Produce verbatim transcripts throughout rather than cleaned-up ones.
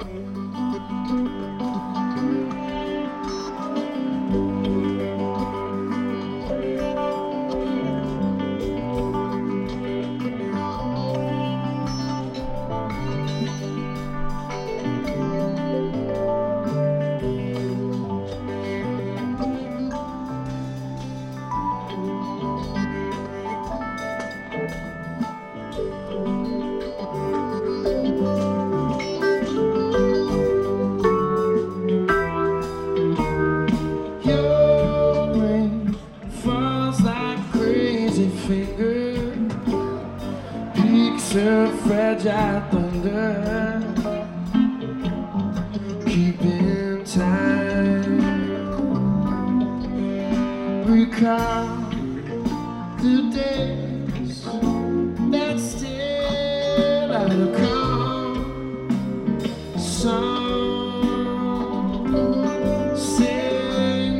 Fragile thunder, keeping time. Recall the days that still are to come. Song, sing,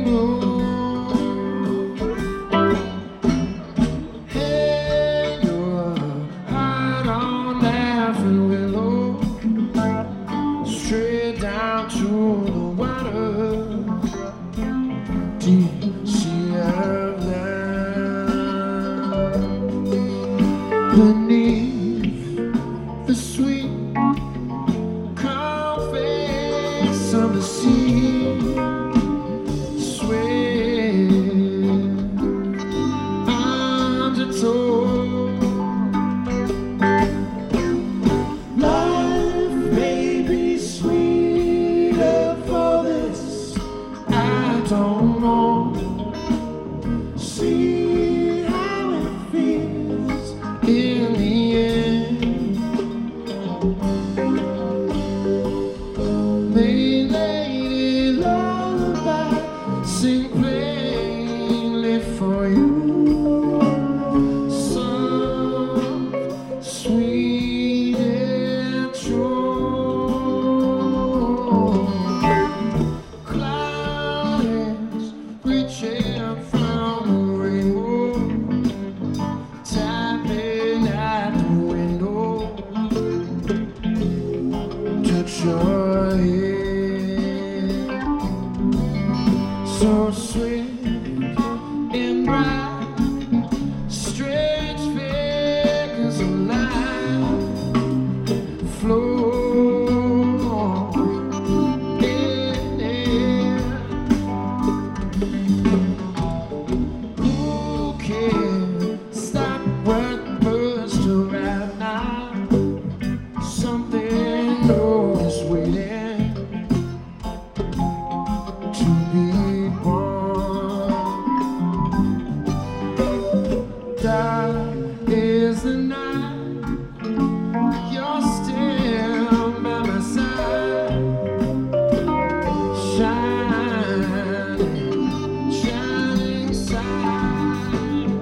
hey, your heart on willow, straight down to the water, deep sea of love. Beneath the sweet calm face of the sea, sway undertow. Don't know, see how it feels in the end. May lady lullaby sing plainly for you, soft, sweet and true. Reaching from the rainbow, tapping at the window, touch your head, so sweet and bright, strange figures of light flow. Dark is the night, you're still by my side, shining, shining side.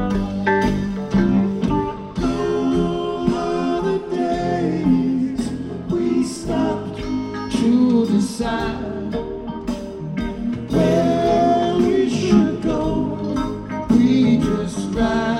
Gone are the days we stopped to decide where we should go. We just ride.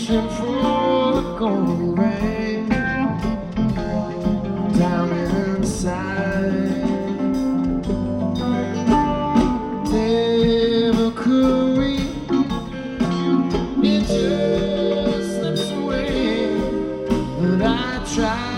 Reaching for the gold rain down inside. Never could we, it just slips away, but I tried.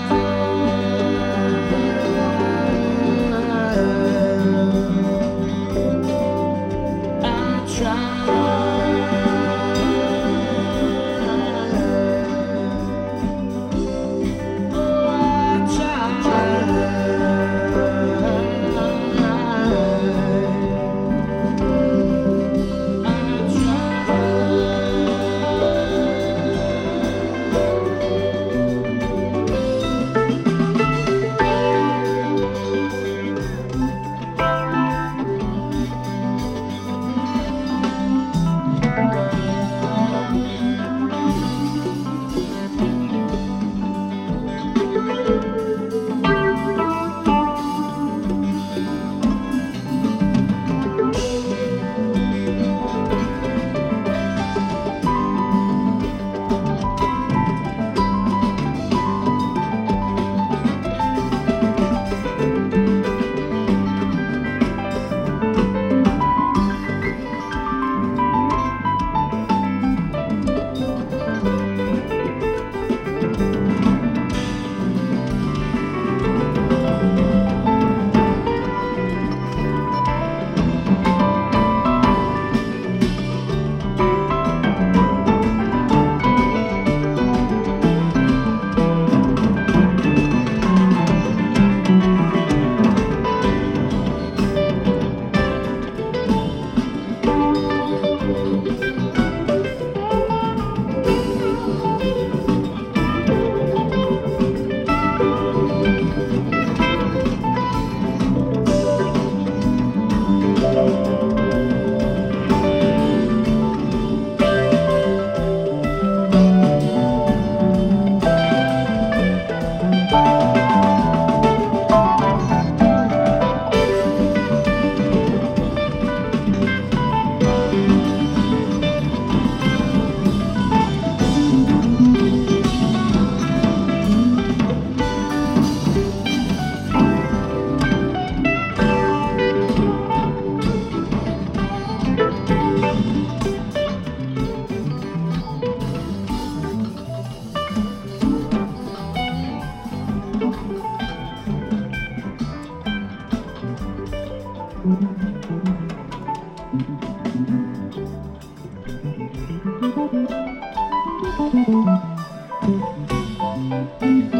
Thank you.